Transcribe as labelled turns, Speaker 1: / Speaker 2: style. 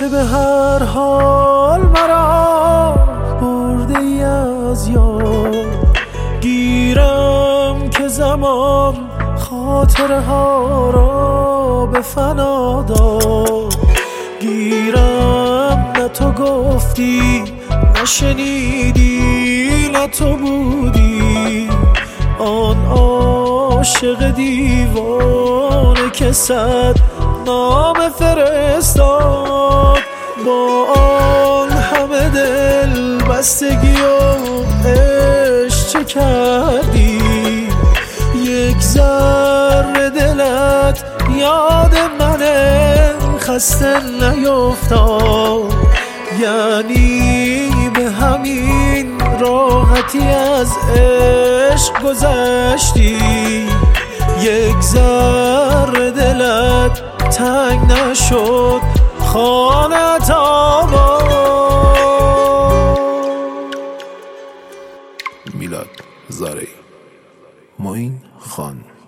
Speaker 1: که به هر حال مرا برده ای از یاد. گیرم که زمان خاطره ها را به فنا داد. گیرم نه تو گفتی نشنیدی، نه تو بودی آن عاشق دیوانه که صد نامه فرستاد. با آن همه دل بستگی و عشق چه کردی؟ یک ذره دلت یاد من خسته نیفتاد. یعنی به همین راحتی از عشق گذشتی؟ یک ذره دلت تنگ نشد خانت آباد؟
Speaker 2: میلاد زارعی، معین خان.